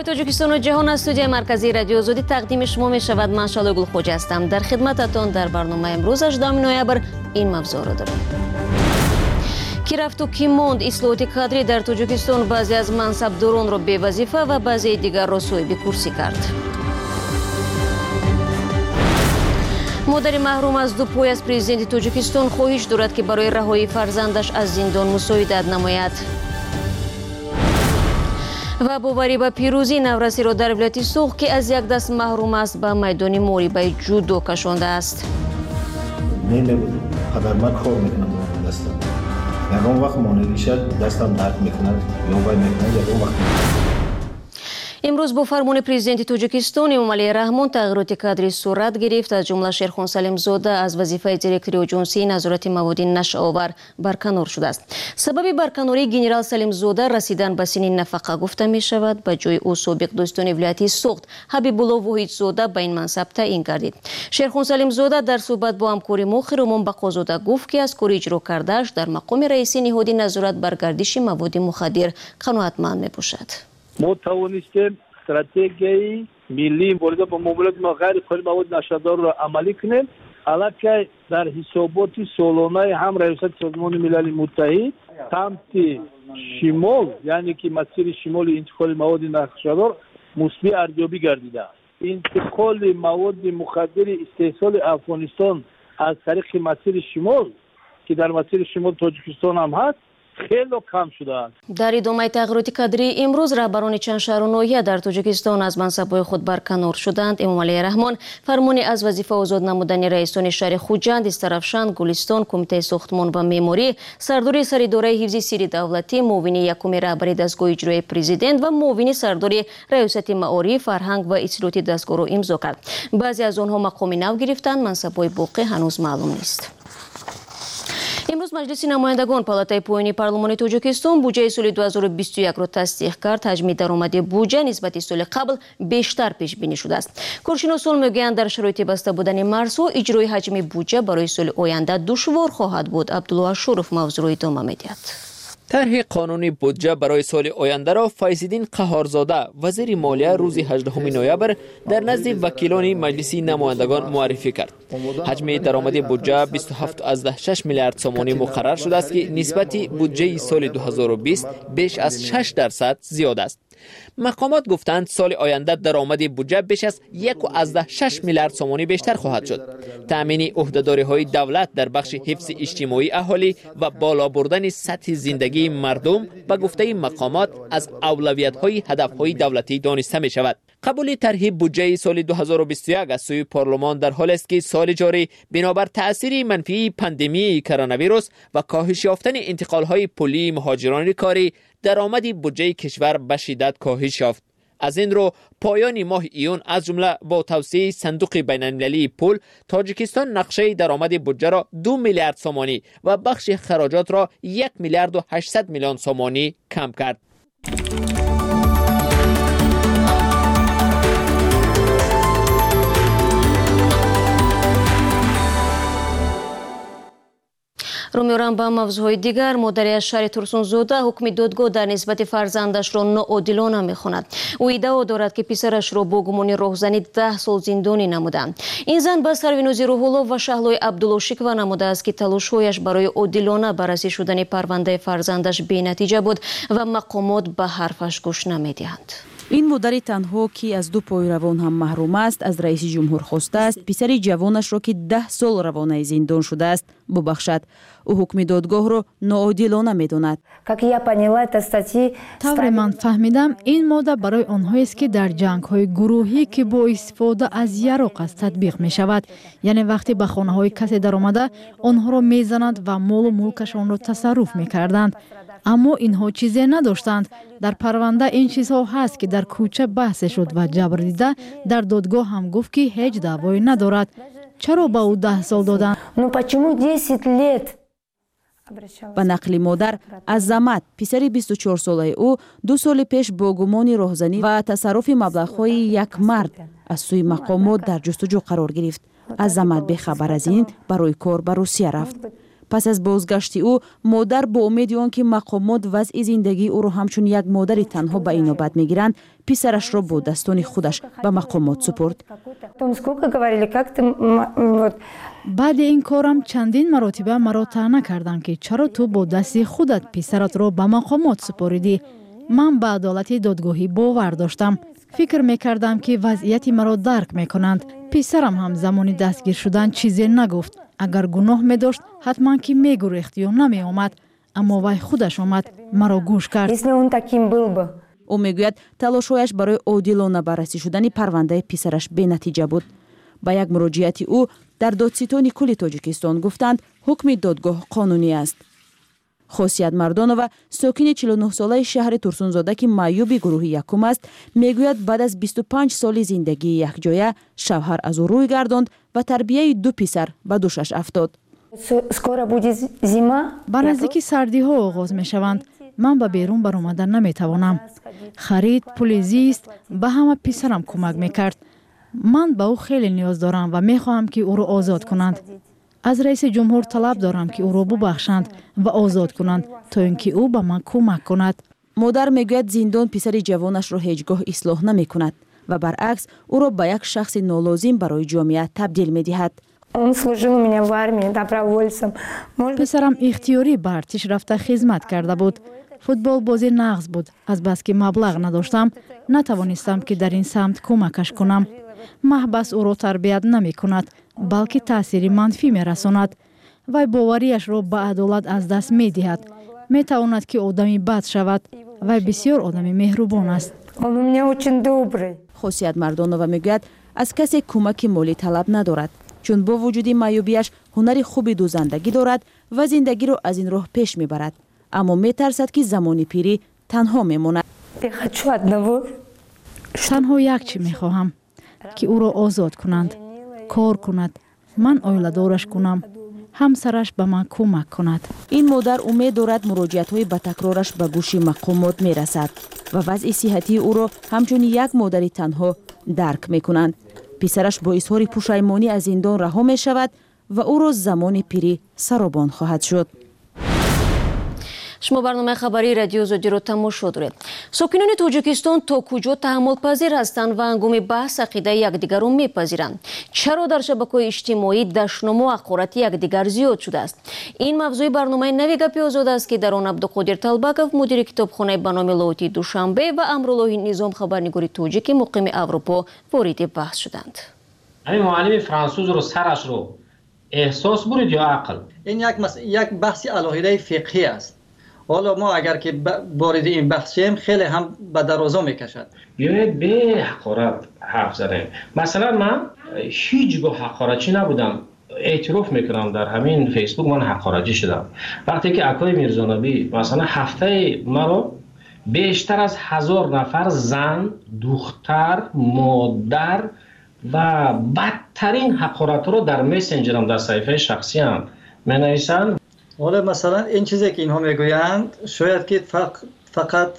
توجیکستان و جهان از استودیوی مرکزی رادیو آزادی تقدیم شما می شود. من شالو گلخوج هستم. در خدمتتان در برنامه امروز 18 نوامبر این موضوع را دارم. کی رفت و کی ماند؟ اصلاحات کادری در توجیکستان بعضی از منصبداران را به وظیفه و بعضی دیگر را صاحب کرسی کرد. مادر محروم از دو پای از پرزیدنت توجیکستان خواهش دارد که برای رهایی فرزندش از زندان مساعدت نماید. و باوری به پیروزی نورسی را در ولایت سوخ که از یک دست محروم است به میدان موریبای جودو کشانده است. نمی‌بود. خبر من کار میکنم دستم. یکم وقت مانعی شد دستم درد میکنه یا وای میکنه یکم وقت. امروز با فرمان پرزیدنت توجیکستان امامعلی رحمان تغییرات کادری صورت گرفت. از جمله شیرخان سلیم زاده از وظیفه دیرکتوری اجنسی نظارت مواد نشه‌آور برکنار شده است. سبب برکناری گنرال سلیم زاده رسیدن به سن نفقه گفته می شود. به جای او سابق داستان ولایتی سوخت حبیب الله واحد زاده به این منصب تعیین گردید. شیرخان سلیم زاده در صحبت با همکار ما خیرمان بقازاده گفت که از کار اجرا کرده‌اش در مقام رئیس نهاد نظارت بر گردش مواد مخدر قناعتمند می باشد. ما توانستیم استراتژی ملی مورد با مبارزه با غیر فعال مواد نشادار را عملی کنیم. البته در حسابات سالانه هم رئیس سازمان ملل متحد سمت شمال یعنی که مسیر شمال انتقال مواد نشادار مثبت ارزیابی گردیده است. انتقال مواد مخدر استحصال افغانستان از طریق مسیر شمال که در مسیر شمال تاجیکستان هم هست خیلی کم شده است. در ادامه تغییرات کادری امروز رهبران چند شهر و ناحیه در توجیکستان از منصب‌های خود برکنار شدند. امامعلی رحمان فرمان از وظیفه آزاد نمودن رئیسان شهر خوجند، استرافشان، گلستان، کمیته ساختمان و معماری، سرداری سرداره حفظ سری دولتی، معاون یکم رهبری دستگاه اجرایی پرزیدنت و معاون سرداری ریاست معارف، فرهنگ و اطلاعات دستگاه را امضا کرد. بعضی از آنها مقام نو گرفتند، منصب‌های باقی هنوز معلوم نیست. امروز مجلس نمایندگان پالاتای پایینی پارلمان توجیکستان بودجه سال 2021 را تصدیق کرد. حجم درآمد بودجه نسبت سال قبل بیشتر پیش بینی شده است. کارشناسان میگویند در شرایط بسته بودن مرزها اجرای حجم بودجه برای سال آینده دشوار خواهد بود. عبدالله شرف موضوع را ادامه می‌دهد. طرح قانون بودجه برای سال آینده را فیض‌الدین قهارزاده وزیر مالیه روز 18 نوامبر در نزد وکیلان مجلس نمایندگان معرفی کرد. حجم درآمد بودجه 27.6 میلیارد سومانی مقرر شده است که نسبت بودجه سال 2020 بیش از 6% زیاد است. مقامات گفتند سال آینده درآمد بودجه بیش از 1.6 میلیارد سومانی بیشتر خواهد شد. تامین عهده‌داری‌های دولت در بخش حفظ اجتماعی اهالی و بالا بردن سطح زندگی مردم به گفته مقامات از اولویت‌های هدف‌های دولتی دانسته می‌شود. قبول طرح بودجه سال 2021 از سوی پارلمان در حال است که سال جاری بنابر تأثیر منفی پاندمی کرونا ویروس و کاهش یافتن انتقال‌های پولی مهاجران کاری درآمد بودجه کشور به شدت کاهش یافت. از این رو پایان ماه ایون از جمله با توسعه صندوق بین‌المللی پول تاجیکستان نقشه درآمد بودجه را 2 میلیارد سومانی و بخش خراجات را 1 میلیارد و 800 میلیون سومانی کم کرد. رومیوران با موضوعهای دیگر مادر شهر ترسون زاده حکم دادگاه در نسبت فرزندش را ناعادلانه می‌خواند. او ادعا دارد که پسرش را با گمان راهزنی 10 سال زندانی نمودند. این زن به سروینوزی روح‌الله و شهلای عبدالله شکوه نموده است که تلاش‌هایش برای عادلانه بررسی شدن پرونده فرزندش بی‌نتیجه بود و مقامات به حرفش گوش نمی‌دهند. این مادر تنها که از دو پای روان هم محروم است از رئیس جمهور خواسته است پسر جوانش را که 10 سال روانه زندان شده است ببخشد. او حکم دادگاه را ناعادلانه می‌داند. طور من فهمیدم این ماده برای آنهایی است که در جنگ‌های گروهی که با استفاده از یراق است تطبیق می‌شود. یعنی وقتی به خانه‌های کسی در آمده آنها را می‌زنند و مال و ملکشان را تصرف می‌کردند. اما اینها چیزی نداشتند. در پرونده این چیزها هست که در کوچه بحث شد و جبر دیده در دادگاه هم گفت که هیچ دعوایی ندارد. چرا به او 10 سال دادند؟ به نقل مادر عظمت پسر 24 ساله او 2 سال پیش با گمان راهزنی و تصرف مبلغ‌های یک مرد از سوی مقامات در جستجو قرار گرفت. عظمت به خبر از این برای کار به روسیه رفت. پس از بازگشت او مادر با امید آنکه مقامات وضع زندگی او را همچون یک مادر تنها به اینابت میگیرند پسرش را با دستان خودش به مقامات سپرد. بعد این کارم چندین مرتبه مرا طعنه کردند که چرا تو با دست خودت پسرت را به مقامات سپاریدی. من به عدالت دادگاهی باور داشتم. فکر میکردم که وضعیت مرا درک میکنند. پسرم هم زمان دستگیر شدن چیزی نگفت. اگر گناه می داشت حتما که میگریخت یا نمی آمد. اما وی خودش آمد مرا گوش کرد. او میگوید تلاش‌هایش برای عادلانه بررسی شدن پرونده پسرش بی نتیجه بود. با یک مراجعت او در دادستان کل تاجیکستان گفتند حکم دادگاه قانونی است. خاصیت مردانова ساکن 49 ساله شهر ترسونزاده که معیوب گروه یکم است میگوید بعد از 25 سال زندگی یکجایه شوهر از او روی گرداند و تربیت 2 پسر به دوشش افتاد. به نزدیک سردی ها آغاز می شوند. من به بیرون برآمدن نمی توانم. خرید، پول زیست به همه پسرم کمک می کرد. من به او خیلی نیاز دارم و می خواهم که او را آزاد کنند. از رئیس جمهور طلب دارم که او را ببخشند و آزاد کنند تا اینکه او به من کمک کند. مادر میگوید زندان پسر جوانش را هیچگاه اصلاح نمی کند و برعکس او را به یک شخص نالازم برای جامعه تبدیل می دهد. پسرم اختیاری به ارتش رفته خدمت کرده بود. فوتبال بازی نغز بود. از بس که مبلغ نداشتم نتوانستم که در این سمت کمکش کنم. محبس او را تربیت نمی کند بلکه تاثیر منفی می رساند. وی باوریش را به عدالت از دست می دهد. می تواند که آدمی بد شود. وی بسیار آدمی مهربان است. خاصیت مردانova میگوید از کسی کمک مالی طلب ندارد چون با وجود معیوبیش هنر خوبی دوزندگی دارد و زندگی را از این راه پیش میبرد، اما میترسد که زمان پیری تنها میماند. تنها یک چی میخواهم که او را آزاد کنند، کار کند، من آیله دارش کنم، همسرش به من کمک کند. این مادر امید دارد مراجعت های به تکرارش به گوش مقامات میرسد و وضع صحتی او را همچون یک مادر تنها درک میکنند. پسرش با اظهار پشیمانی از زندان رها می شود و او را زمان پیری سرابان خواهد شد. شما برنامه خبری رادیو زودی رو تماشا دارید. ساکنان تاجیکستان تا کجا تحمل پذیر هستند و هنگام بحث عقیده یکدیگر را میپذیرند؟ چرا در شبکه‌های اجتماعی دشنام و حقارت یکدیگر زیاد شده است؟ این موضوع برنامه نوی گپی آزاد است که در آن عبدالقادر طلبکов مدیر کتابخانه به نام لوتی دوشنبه و امرالله نظام خبرنگار تاجیک مقیم اروپا وارد بحث شدند. همین معلم فرانسوز رو سرش رو احساس برید یا عقل؟ این یک بحث علاهیده فقهی است. حالا ما اگر که وارد این بحث شیم خیلی هم به درازا میکشد. بیایید به حقارت حرف زنیم. مثلا من هیچگاه حقارتی نبودم. اعتراف میکنم در همین فیسبوک من حقارتی شدم. وقتی که اکای میرزانبی مثلا هفته مرا بیشتر از 1000 نفر زن، دختر، مادر و بدترین حقارت رو در مسنجرم در صفحه شخصی هم مینویسند. حالا مثلا این چیزی که اینها میگویند شاید که فقط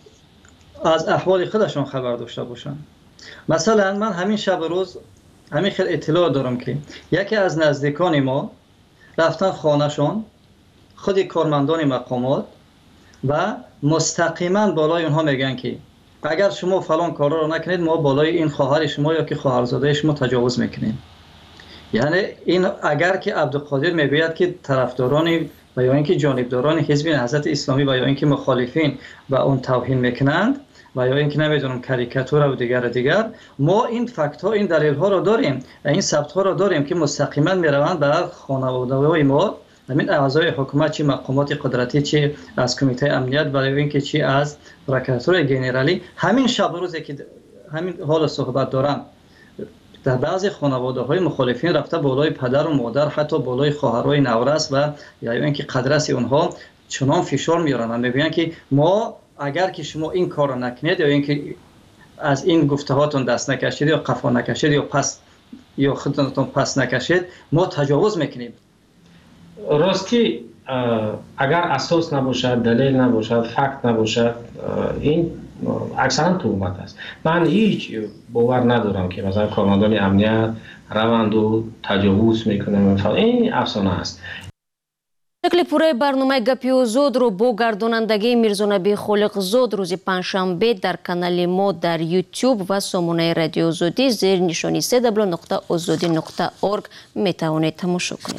از احوال خودشون خبر داشته باشن. مثلا من همین شب روز همین خیلی اطلاع دارم که یکی از نزدیکان ما رفتن خانهشون، خود کارمندان مقامات و مستقیما بالای اونها میگن که اگر شما فلان کارا رو نکنید ما بالای این خواهر شما یا که خواهرزاده شما تجاوز میکنیم. یعنی این اگر که عبدالقادر میگوید که طرفداران و یا اینکه جانبداران حزب نهضت اسلامی و یا اینکه مخالفین و اون توهین میکنند و یا اینکه نمیدونم کاریکاتور و دیگر ما این فکت ها این دلیل ها رو داریم و این ثبت ها رو داریم که مستقیما میروند به خانواده های ما همین اعضای حکومت چی مقامات قدرتی چی از کمیته امنیت و یا اینکه چی از پروکراتور گنرالی همین شب روزی که همین حال صحبت دارم در بعضی خانواده های مخالفین رفته بالای پدر و مادر حتی بالای خواهرای نورس و یا اینکه قدرت اونها چنان فشار میارن و میگن که ما اگر که شما این کارو نکنید یا اینکه از این گفته هاتون دست نکشید یا قفا نکشید یا پس یا خودتون پس نکشید ما تجاوز میکنیم. راستی اگر اساس نباشد، دلیل نباشد، فکت نباشد، این اکثرا تهمت است. من هیچ باور ندارم که مثلا کارمندان امنیت روند و تجاوز میکنه. این افسانه است. شکل پوره برنامه گپی و زود رو با گردانندگی میرزانبی خالق زود روز پنجشنبه در کانال ما در یوتیوب و سامانه رادیو زودی زیر نشانی www.ozodi.org میتوانید تماشا کنید.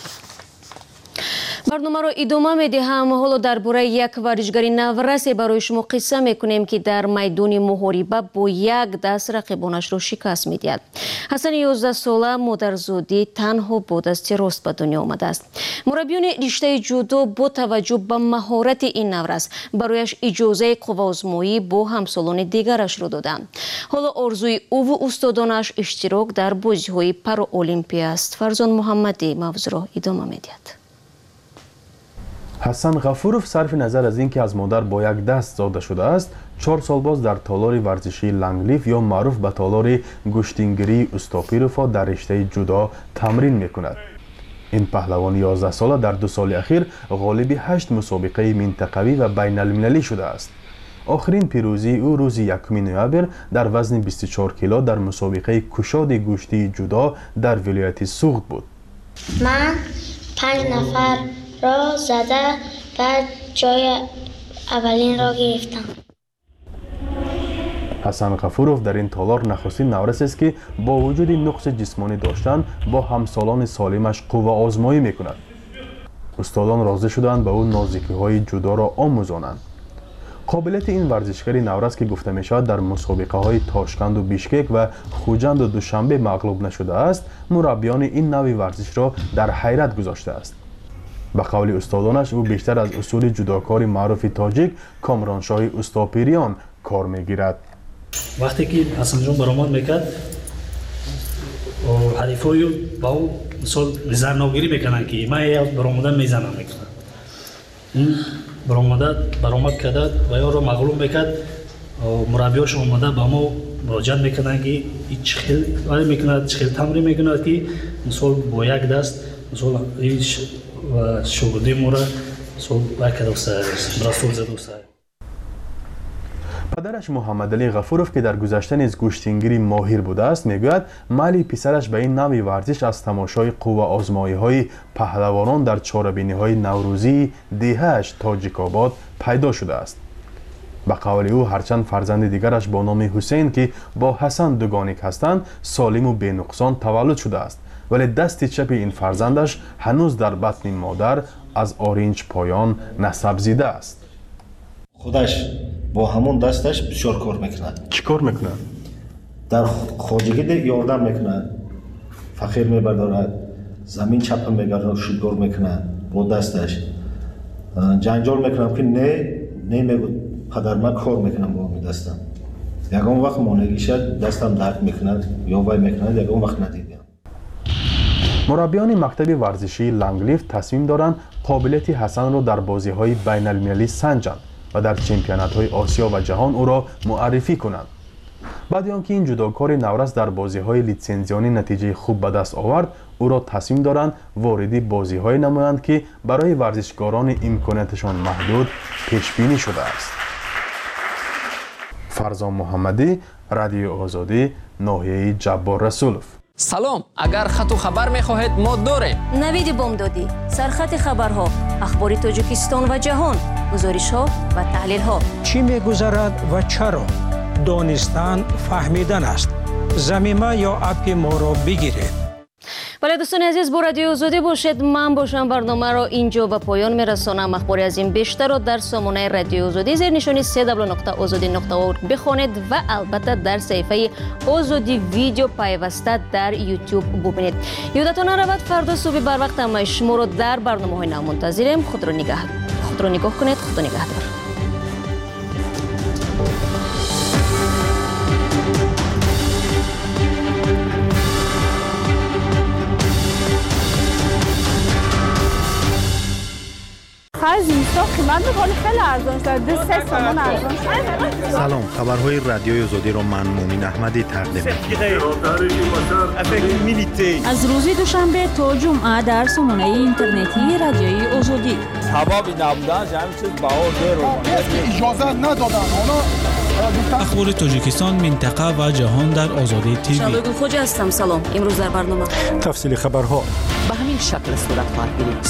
برنامه را ادامه میدهم. حالا درباره یک ورزشگری نورسی برای شما قصه میکنیم که در میدان محاربه با یک دست رقیبانش را شکست میدهد. حسن 11 ساله مادرزادی تنها با دست راست به دنیا آمده است. مربیان رشته جودو با توجه به مهارت این نورس برایش اجازه قوه‌آزمایی با همسالان دیگرش را دادند. حالا آرزوی او و استادانش اشتراک در بازی‌های پارالمپی است. فرزان محمدی موضوع را ادامه میدهد. حسن غفورов صرف نظر از اینکه از مادر با یک دست زاده شده است 4 سال باز در تالار ورزشی لنگلیف یا معروف به تالار گشتینگری اوستاپیروفا در رشته جودو تمرین میکند. این پهلوان 11 ساله در 2 سال اخیر غالب 8 مسابقه منطقوی و بین المللی شده است. آخرین پیروزی او روز 1 نوامبر در وزن 24 کیلو در مسابقه کشاد گوشتی جودو در ولایت سوغد بود. من 5 نفر را زده بعد جای اولین را گرفتم. حسن غفورov در این تالار نخستین نورس است که با وجود نقص جسمانی داشتن با همسالان سالمش قوه آزمایی میکند. استادان راضی شدند به او نازکی‌های جودو را آموزانند. قابلیت این ورزشکاری نورس که گفته می شود در مسابقه های تاشکند و بیشکک و خوجند و دوشنبه مغلوب نشده است، مربیان این نوع ورزش را در حیرت گذاشته است. به قول استادانش او بیشتر از اصول جودوکار معروف تاجیک کامرانشاه اوستاپیریان کار میگیرد. وقتی که حسن جان برآمد میکرد حریفای با او مثال زناگیری میکنن که من یا برآمدن میزنم میکنن. این برآمد کرد و یا را مغلوب میکرد. مربیاش اومده با ما مراجعت میکنن که چه خیلی میکند چه خیلی تمرین میکند که مثال با یک دست مثال و شغلی مورا پدرش محمد علی غفورov که در گذشته نیز گوشتینگیری ماهر بوده است میگوید مایل پسرش به این نوع ورزش از تماشای قوه آزمایی های پهلوانان در چاره‌بینی های نوروزی دهه‌اش تاجیک آباد پیدا شده است. به قول او هرچند فرزند دیگرش با نام حسین که با حسن دوگانیک هستند سالم و بی نقصان تولد شده است، ولی دست چپ این فرزندش هنوز در بطن مادر از آرنج پایان نسب زیده است. خودش با همون دستش بسیار کار میکند. چی کار میکند؟ در خواجگی یاردم میکند، فقیر میبردارد، زمین چپ میگرد، شلگار میکند با دستش. جنجال میکنم که نه میگود پدر من کار میکنم با می دستم. یکم وقت مانگی شد دستم درد میکند یا وای میکند، یکم وقت ندیدم. مربیان مکتب ورزشی لنگلیف تصمیم دارند قابلیت حسن را در بازی‌های بین المللی سنجند و در چمپیونات‌های آسیا و جهان او را معرفی کنند. بعد آنکه این جودوکار نورس در بازی‌های لیتسنزیانی نتیجه خوب به دست آورد، او را تصمیم دارند وارد بازی‌های نمایند که برای ورزشکاران امکاناتشان محدود پیش بینی شده است. فرزان محمدی، رادیو آزادی، ناحیه جبار رسولوف. سلام، اگر خط و خبر می‌خواهید ما داریم. نوید بامدادی، سرخط خبرها، اخبار تاجیکستان و جهان، گزارش‌ها و تحلیل‌ها. چی می‌گذرد و چرا؟ دانستن فهمیدن است. ضمیمه یا اپ ما را بگیرید. بله دوستان عزیز، با رادیو آزادی باشید. من باشم. برنامه را اینجا به پایان میرسانم. اخباری از این بیشتر را در سامانه رادیو آزادی زیر نشانی www.ozodi.org بخوانید و البته در صفحه آزادی ویدیو پیوسته در یوتیوب ببینید. یادتان نرود فردا صبح بر وقت ما شما را در برنامه‌های نو منتظریم. خود را نگاه کنید. خدا نگهدار. سلام، خبرهای رادیوی آزادی را من مومین احمدی تقدیم می‌کنم. از روز دوشنبه تا جمعه در سامانه اینترنتی رادیوی آزادی. سبب نبودن همین چیز باور رو اجازه ندادن. اخبار تاجیکستان، منطقه و جهان در آزادی تیوی. شادو خوجا هستم. سلام. امروز در برنامه تفصیل خبرها به همین شکل صورت خواهد گرفت.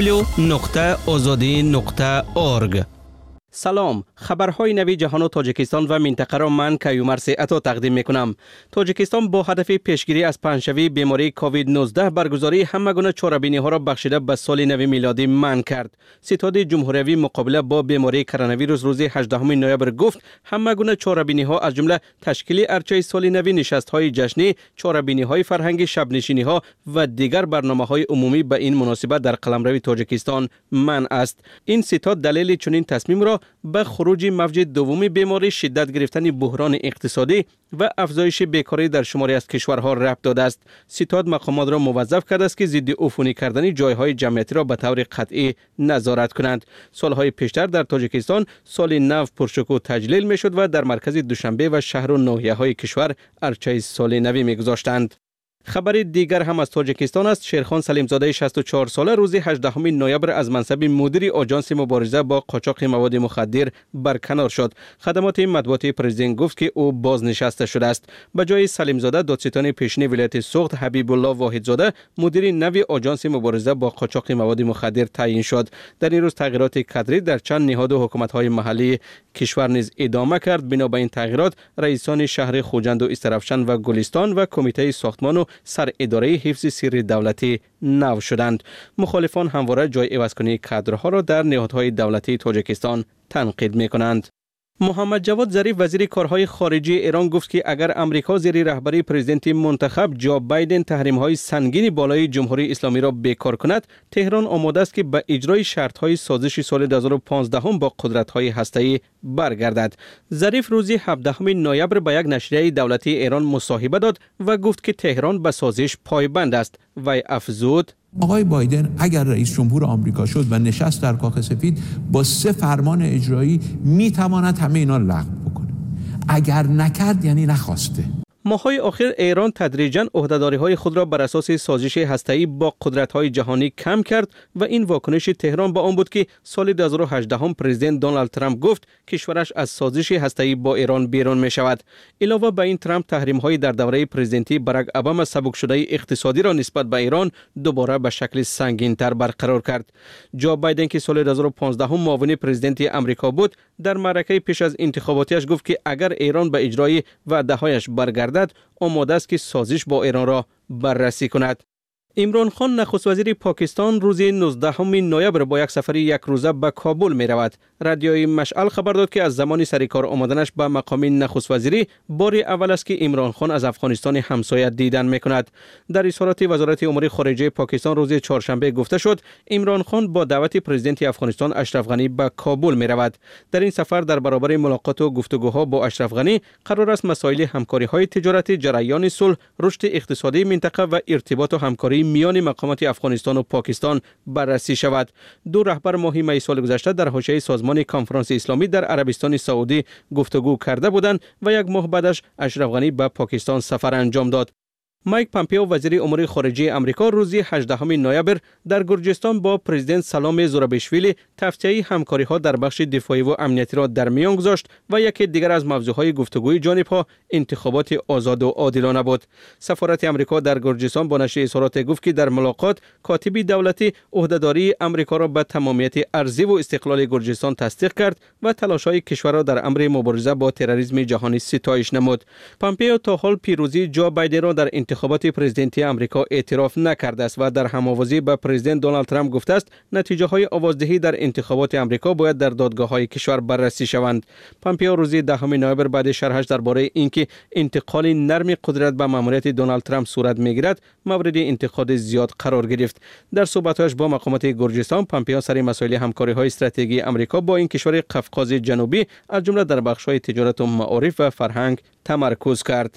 www.azadi.org. سلام، خبرهای نوی جهان و تاجیکستان و منطقه را من کیومرث عطا تقدیم میکنم. تاجیکستان با هدف پیشگیری از پنجشوی بیماری کووید 19 برگزاری همگونه چاره‌بینی ها را بخشیده به سال نو میلادی منع کرد. ستاد جمهوری مقابله با بیماری کرونا ویروس روز 18 نوامبر گفت همگونه چاره‌بینی ها از جمله تشکیل ارچه سال نو، نشست‌های جشنی، چاره‌بینی های فرهنگی، شب نشینی ها و دیگر برنامه‌های عمومی به این مناسبت در قلمرو تاجیکستان منع است. این ستاد دلیل چنین تصمیم را به خروج موج دوم بیماری، شدت گرفتن بحران اقتصادی و افزایش بیکاری در شماری از کشورها ربط داده است. ستاد مقامات را موظف کرده است که ضد عفونی کردن جایهای جمعیتی را به طور قطعی نظارت کنند. سالهای پیشتر در تاجیکستان سال نو پرشکوه تجلیل میشد و در مرکز دوشنبه و شهر و ناحیه‌های کشور ارچه سال نو میگذاشتند. خبر دیگر هم از تاجیکستان است. شیرخان سلیمزاده 64 ساله روز 18 نوامبر از منصب مدیر آژانس مبارزه با قاچاق مواد مخدر برکنار شد. خدمات مطبوعاتی پرزیدنت گفت که او بازنشسته شده است. به جای سلیمزاده دادستان پیشین ولایت سوخت حبیب الله واحدزاده مدیر نو آژانس مبارزه با قاچاق مواد مخدر تعیین شد. در این روز تغییرات کادری در چند نهاد و حکومت‌های محلی کشور نیز ادامه کرد. بنا به این تغییرات رئیسان شهر خوجند و استرافشن و گلستان و کمیته ساختمان و سر اداره حفظ سری دولتی نو شدند. مخالفان همواره جای عوض‌کنی کادرها را در نهادهای دولتی تاجیکستان تنقید می‌کنند. محمد جواد ظریف وزیر کارهای خارجه ایران گفت که اگر امریکا زیر رهبری پرزیدنت منتخب جو بایدن تحریم‌های سنگین بالای جمهوری اسلامی را بیکار کند، تهران آماده است که به اجرای شرط‌های سازش سال 2015 با قدرت‌های هسته‌ای برگردد. ظریف روز 17 نوامبر به یک نشریه دولتی ایران مصاحبه داد و گفت که تهران به سازش پایبند است. وی افزود: آقای بایدن اگر رئیس جمهور آمریکا شد و نشست در کاخ سفید با 3 فرمان اجرایی میتواند همه اینا لغو بکنه. اگر نکرد یعنی نخواسته. ماه‌های اخیر ایران تدریجاً عهده‌داری‌های خود را بر اساس سازش هسته‌ای با قدرت‌های جهانی کم کرد و این واکنش تهران با آن بود که سال 2018 پرزیدنت دونالد ترامپ گفت کشورش از سازش هسته‌ای با ایران بیرون می‌شود. علاوه بر این ترامپ تحریم‌های در دوره پرزیدنتی باراک اوباما سبک شده اقتصادی را نسبت به ایران دوباره به شکل سنگین‌تر برقرار کرد. جو بایدن که سال 2015 معاون پرزیدنت آمریکا بود، در معرکه پیش از انتخاباتیش گفت که اگر ایران به اجرای وعده‌هایش برگردد آماده است که سازش با ایران را بررسی کند. عمران خان نخست وزیر پاکستان روز 19 نوامبر با یک سفر یک روزه به کابل می رود. رادیوی مشعل خبر داد که از زمان سرکار آمدنش به مقام نخست وزیری بار اول است که عمران خان از افغانستان همسایه دیدن می کند. در اظهارات وزارت امور خارجه پاکستان روز چهارشنبه گفته شد عمران خان با دعوت پرزیدنت افغانستان اشرف غنی به کابل می رود. در این سفر در برابر ملاقات و گفتگوها با اشرف غنی قرار است مسائل همکاری های تجارتی، جریان صلح، رشد اقتصادی منطقه و ارتباط و همکاری میان مقامات افغانستان و پاکستان بررسی شود. دو رهبر ماه می سال گذشته در حاشیه سازمان کنفرانس اسلامی در عربستان سعودی گفتگو کرده بودند و یک ماه بعدش اشرف غنی به پاکستان سفر انجام داد. مایک پامپیو وزیر امور خارجه آمریکا روز 18 نوامبر در گرجستان با پرزیدنت سلام زورابیشویلی توسعه همکاری‌ها در بخش دفاعی و امنیتی را در میان گذاشت و یکی دیگر از موضوعهای گفتگوی جانب‌ها انتخابات آزاد و عادلانه بود. سفارت آمریکا در گرجستان با نشر اظهارات گفت که در ملاقات کاتب دولتی عهدهداری آمریکا را به تمامیت ارضی و استقلال گرجستان تصدیق کرد و تلاش‌های کشور را در امر مبارزه با تروریسم جهانی ستایش نمود. پامپیو تا حال پیروزی جو بایدن را در انتخابات پرزیدنتی آمریکا اعتراف نکرده است و در هم‌آوازی با پرزیدنت دونالد ترامپ گفته است نتیجه‌های آوازدهی در انتخابات آمریکا باید در دادگاه‌های کشور بررسی شوند. پامپیو روز 10 نوامبر بعد شرحش درباره اینکه انتقال نرم قدرت به ماموریت دونالد ترامپ صورت می‌گیرد مورد انتقاد زیاد قرار گرفت. در صحبت‌هایش با مقامات گرجستان پامپیو سر مسائل همکاری‌های استراتژیکی آمریکا با این کشور قفقاز جنوبی از جمله در بخش‌های تجارت و معارف و فرهنگ تمرکز کرد.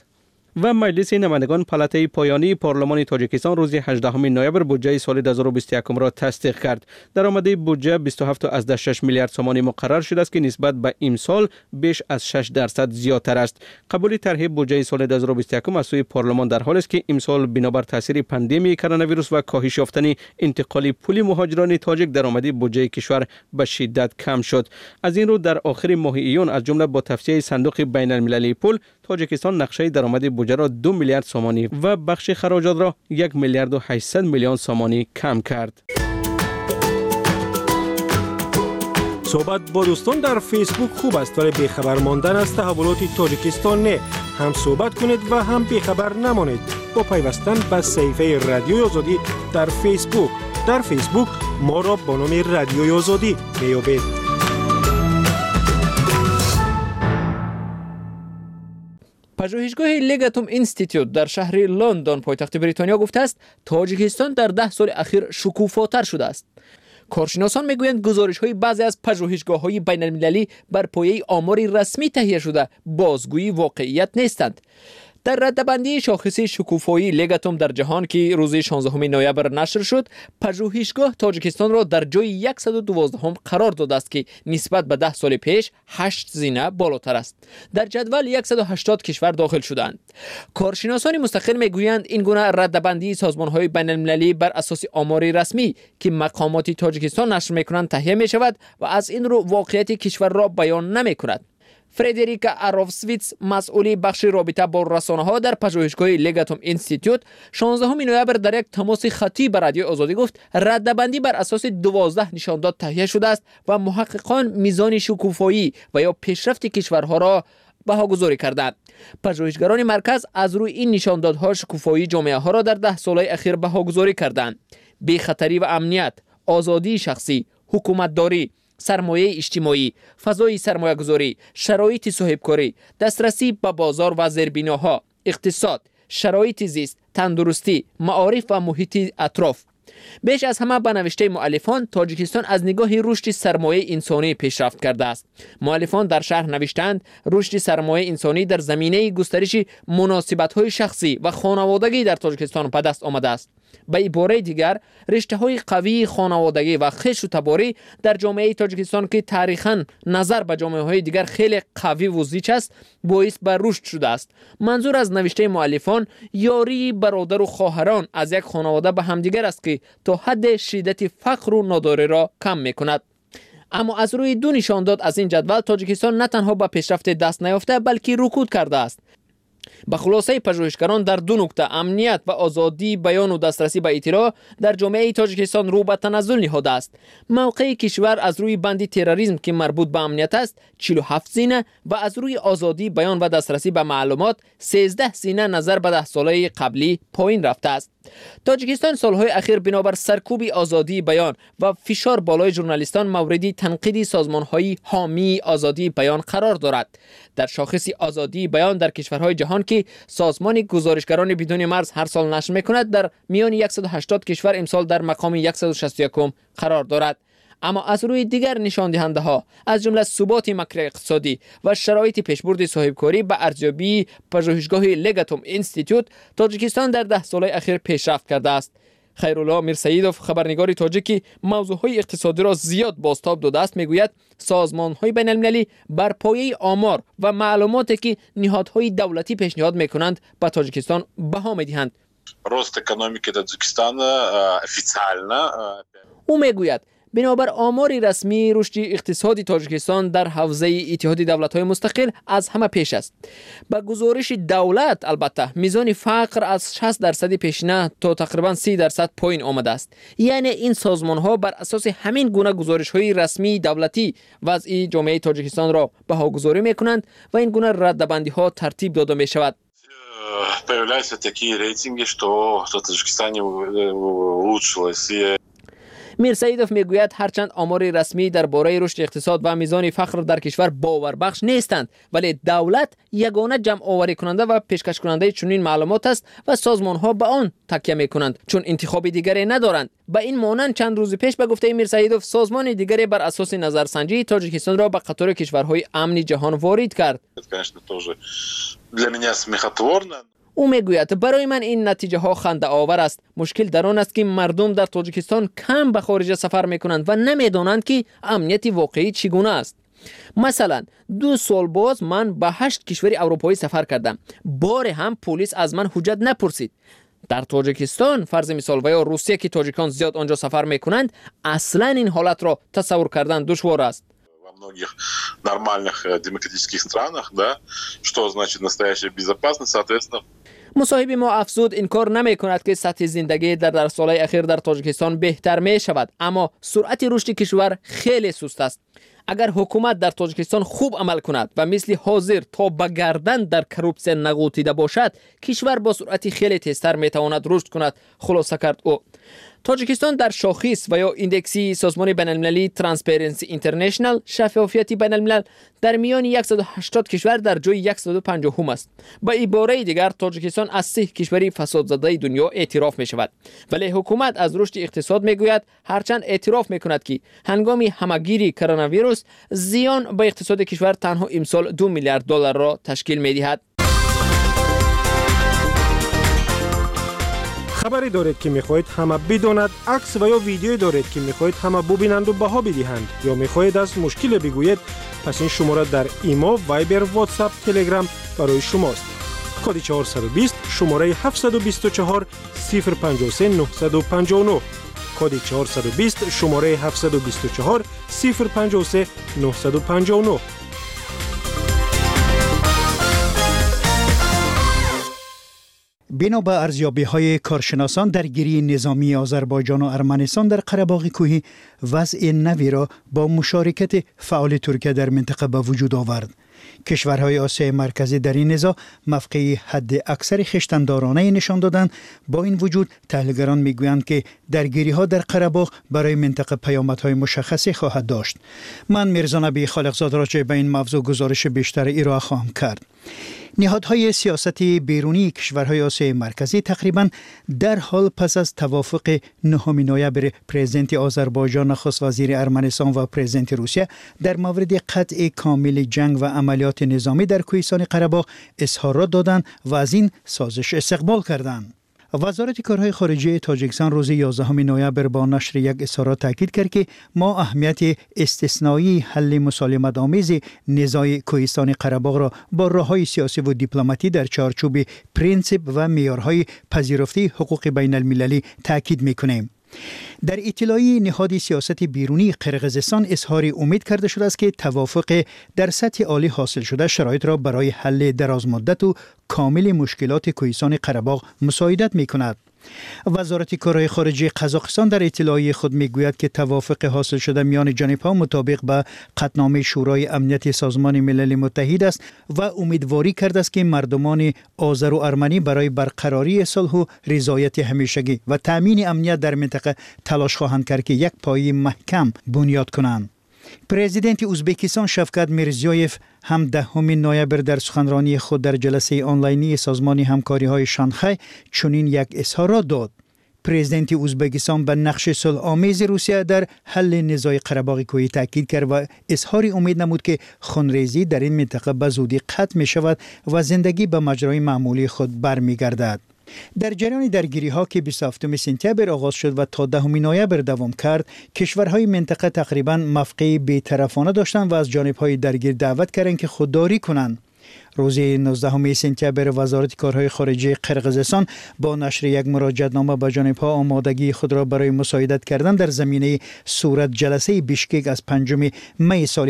و مجلس نمایندگان پلته پایانی پارلمان تاجیکستان روز 18 نوامبر بودجه سال 2021 را تصدیق کرد. درآمد بودجه 27.6 میلیارد سومانی مقرر شده است که نسبت به امسال بیش از 6% زیادتر است. قبول طرح بودجه سال 2021 از سوی پارلمان در حالی است که امسال بنابر تاثیر پاندمی کرونا ویروس و کاهش یافتن انتقال پول مهاجران تاجیک درآمد بودجه کشور به شدت کم شد. از این رو در آخر ماه ایون از جمله با توسعه صندوق بین المللی پول تاجیکستان نقشه درآمد بودجه را 2 میلیارد سومانی و بخش خراجات را 1 میلیارد و 800 میلیون سومانی کم کرد. صحبت با دوستان در فیسبوک خوب است ولی بیخبر ماندن از تحولات تاجیکستان نه. هم صحبت کنید و هم بیخبر نمانید با پیوستن به صفحه رادیوی آزادی در فیسبوک. در فیسبوک ما را با نام رادیوی آزادی میابید. پژوهشگاه لگاتوم اینستیتوت در شهر لندن پایتخت بریتانیا گفته است تاجیکستان در 10 سال اخیر شکوفاتر شده است. کارشناسان میگویند گزارش‌های بعضی از پژوهشگاه‌های بین‌المللی بر پایه آماری رسمی تهیه شده بازگویی واقعیت نیستند. در ردبندی شاخص شکوفایی لگاتوم در جهان که روز 16 نوامبر نشر شد، پژوهشگاه تاجیکستان را در جای 112 قرار داده است که نسبت به 10 سال پیش 8 زینه بالاتر است. در جدول 180 کشور داخل شدند. کارشناسان مستقل میگویند این گونه ردبندی سازمان‌های بین‌المللی بر اساس آماری رسمی که مقامات تاجیکستان نشر می‌کنند تهیه می‌شود و از این رو واقعیت کشور را بیان نمی‌کند. فردریکا اروفسویتس مسئول بخش رابطه با رسانه‌ها در پژوهشگاه لگاتوم اینستیتوت 16 نوامبر در یک تماس خطی با رادیو آزادی گفت ردبندی بر اساس 12 نشانداد تهیه شده است و محققان میزان شکوفایی و یا پیشرفت کشورها را بهاگذاری کردند. پژوهشگران مرکز از روی این نشاندادها شکوفایی جامعه ها را در 10 سال اخیر بهاگذاری کردند. بی‌خطری و امنیت، آزادی شخصی، حکومتداری، سرمایه اجتماعی، فضای سرمایه گذاری، شرایط صاحبکاری، دسترسی به بازار و زیربناها، اقتصاد، شرایط زیست، تندرستی، معارف و محیط اطراف. بیش از همه به نوشته مؤلفان تاجیکستان از نگاه رشد سرمایه انسانی پیشرفت کرده است. مؤلفان در شرح نوشتند رشد سرمایه انسانی در زمینه گسترش مناسبت‌های شخصی و خانوادگی در تاجیکستان به دست آمده است. به عباره دیگر رشته‌های قوی خانوادگی و خویش و تباری در جامعه تاجیکستان که تاریخاً نظر به جامعه‌های دیگر خیلی قوی و زیچ است باعث به رشد شده است. منظور از نوشته مؤلفان یاری برادر و خواهران از یک خانواده به همدیگر است که تا حد شدت فقر و ناداری را کم می‌کند. اما از روی دو نشانداد از این جدول تاجیکستان نه تنها به پیشرفت دست نیافته بلکه رکود کرده است. به خلاصه پژوهشگران در دو نکته امنیت و آزادی بیان و دسترسی به اطلاع در جامعه تاجیکستان رو به تنزل نهاده است. موقع کشور از روی بند تروریسم که مربوط به امنیت است 47 زینه و از روی آزادی بیان و دسترسی به معلومات 13 زینه نظر به 10 ساله قبلی پایین رفته است. تاجیکستان سالهای اخیر بنابر سرکوب آزادی بیان و فشار بالای ژورنالیستان مورد تنقید سازمان‌های حامی آزادی بیان قرار دارد. در شاخص آزادی بیان در کشورهای جهان که سازمان گزارشگران بدون مرز هر سال نشر می‌کند در میان 180 کشور امسال در مقام 161 قرار دارد. اما از روی دیگر نشان دهنده ها از جمله ثبات مکر اقتصادی و شرایط پیشبرد صاحبکاری به ارزیابی پژوهشگاه لگاتوم اینستیتوت تاجیکستان در 10 سال اخیر پیشرفت کرده است. خیرالله میرسیدوف خبرنگار تاجیکی موضوعهای اقتصادی را زیاد بازتاب داده است میگوید سازمان‌های بین‌المللی بر پایه آمار و معلوماتی که نهادهای دولتی پیشنهاد می‌کنند به تاجیکستان بها می‌دهند. رشد اقتصادی تاجیکستان официально او میگوید بنابر آمار رسمی رشد اقتصادی تاجیکستان در حوزه اتحاد دولت‌های مستقل از همه پیش است. با گزارش دولت البته میزان فقر از 60% پیشینه تا تقریبا 30% پایین آمده است. یعنی این سازمان‌ها بر اساس همین گونه گزارش‌های رسمی دولتی وضع جامعه تاجیکستان را بهاگذاری می‌کنند و این گونه ردبندی‌ها ترتیب داده می‌شود. Появляются такие рейтинги, что в Таджикистане улучшилось. میرسیدوف میگوید هرچند آمار رسمی درباره رشد اقتصاد و میزان فقر در کشور باوربخش نیستند ولی دولت یگانه جمع آوری کننده و پیشکش کننده چنین معلومات است و سازمان ها به آن تکیه میکنند چون انتخاب دیگری ندارند. با این مانند چند روز پیش به گفته میرسیدوف سازمان دیگری بر اساس نظرسنجی تاجیکستان را به قطار کشورهای امن جهان وارد کرد. او میگوید برای من این نتیجه ها خنده آور است. مشکل در آن است که مردم در تاجیکستان کم به خارج سفر میکنند و نمیدانند که امنیت واقعی چگونه است. مثلا 2 سال باز من به 8 کشور اروپایی سفر کردم. بار هم پلیس از من حجت نپرسید. در تاجیکستان فرض مثال و یا روسیه که تاجیکان زیاد آنجا سفر میکنند اصلا این حالت را تصور کردن دشوار است. В многих нормальных демократических странах, да, что значит настоящая безопасность, соответственно. مصاحب ما افزود این کار نمی کند که سطح زندگی در سالهای اخیر در تاجیکستان بهتر می شود، اما سرعت رشد کشور خیلی سست است. اگر حکومت در تاجیکستان خوب عمل کند و مثل حاضر تا به گردن در کروپسیون نغوطیده باشد، کشور با سرعت خیلی تیزتر می تواند رشد کند، خلاصه کرد او. تاجیکستان در شاخص و یا ایندکسی سازمان بین‌المللی ترانسپرنسی اینترنشنال شفافیت بین‌الملل در میان 180 کشور در جای 150 است. با عباره دیگر تاجیکستان از 3 کشوری فساد زده دنیا اعتراف می شود. ولی حکومت از رشد اقتصاد می گوید، هرچند اعتراف می کند که هنگام همگیری کرونا ویروس زیان به اقتصاد کشور تنها امسال 2 میلیارد دلار را تشکیل می دهد. خبری دارید که میخواهید همه بداند، عکس و یا ویدیویی دارید که میخواهید همه ببینند و بها بدهند، یا میخواهید از مشکل بگویید، پس این شماره در ایما، وایبر، واتساپ، تلگرام برای شماست. کد 420 شماره 724 053 959. کد 420 شماره 724 053 959. بنا به ارزیابی‌های کارشناسان، درگیری نظامی آذربایجان و ارمنستان در قره‌باغ کوهی وضع نوی را با مشارکت فعال ترکیه در منطقه به وجود آورد. کشورهای آسیای مرکزی در این نزاع موقع حد اکثر خویشتن‌دارانه نشان دادند. با این وجود تحلیلگران میگویند که درگیری‌ها در قره‌باغ برای منطقه پیامدهای مشخصی خواهد داشت. من میرزا نبی خالقزاد راجع به این موضوع گزارش بیشتر ارائه خواهم کرد. نهادهای سیاسی بیرونی کشورهای آسیای مرکزی تقریباً در حال پس از توافق 9 نوامبر پرزیدنت آذربایجان، نخست وزیر ارمنستان و پرزیدنت روسیه در مورد قطع کامل جنگ و عملیات نظامی در کوهستان قره‌باغ اظهارات دادند و از این سازش استقبال کردند. وزارت کارهای خارجه تاجیکستان روز 11 نوامبر با نشر یک اظهارات تاکید کرد که ما اهمیت استثنایی حل مسالمت آمیز نزاع کوهستان قره‌باغ را با راه‌های سیاسی و دیپلماتی در چارچوب پرینسیپ و معیارهای پذیرفته حقوق بین المللی تاکید می‌کنیم. در اطلاعی نهاد سیاست بیرونی قرقیزستان اظهار امید کرده شده است که توافق در سطح عالی حاصل شده شرایط را برای حل درازمدت و کامل مشکلات کوهستان قره‌باغ مساعدت می‌کند. وزارت کارهای خارجه قزاقستان در اطلاعیه خود میگوید که توافق حاصل شده میان جانب‌ها مطابق به قطعنامه شورای امنیت سازمان ملل متحد است و امیدواری کرده است که مردمان آذر و ارمنی برای برقراری صلح و رضایت همیشگی و تامین امنیت در منطقه تلاش خواهند کرد که یک پایه محکم بنیاد کنند. پرزیدنت ازبکستان شفقت میرزیویف هم 10 نوامبر در سخنرانی خود در جلسه آنلاینی سازمان همکاری‌های شانگهای چنین یک اظهارات داد. پرزیدنت ازبکستان به نقش صلح‌آمیز روسیه در حل نزاع قره‌باغ کوهی تاکید کرد و اظهار امید نمود که خونریزی در این منطقه به زودی قطع می شود و زندگی به مجرای معمولی خود برمیگردد. در جریان درگیری‌ها که 27 سپتامبر آغاز شد و تا 10 نوامبر دوام کرد، کشورهای منطقه تقریباً موقع بی‌طرفانه داشتند و از جانب‌های درگیر دعوت کردند که خودداری کنند. روز 19 سپتامبر وزارت کارهای خارجه قرقیزستان با نشر یک مراجعه‌نامه به جانب‌ها آمادگی خود را برای مساعدت کردن در زمینه صورت جلسه بیشکک از 5 می سال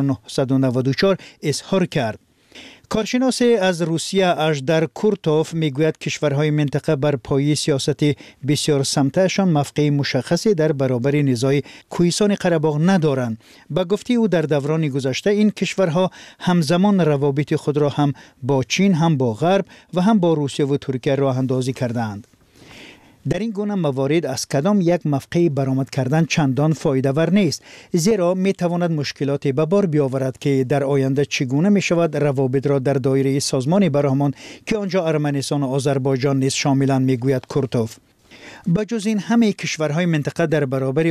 1994 اظهار کرد. کارشناس از روسیه اژدر کورتوف میگوید کشورهای منطقه بر پایه سیاست بسیار سمتشان موقع مشخصی در برابر نزاع کوهستان قره‌باغ ندارند. به گفته او در دوران گذشته این کشورها همزمان روابط خود را هم با چین، هم با غرب و هم با روسیه و ترکیه راه اندازی کردند. در این گونه موارد از کدام یک موقع برآمد کردن چندان فایده ور نیست، زیرا می تواند مشکلاتی به بار بیاورد که در آینده چگونه می شود روابط را در دایره سازمان براهمان که آنجا ارمنستان و آذربایجان نیز شاملند، میگوید کورتوف. بجز این همه کشورهای منطقه در برابر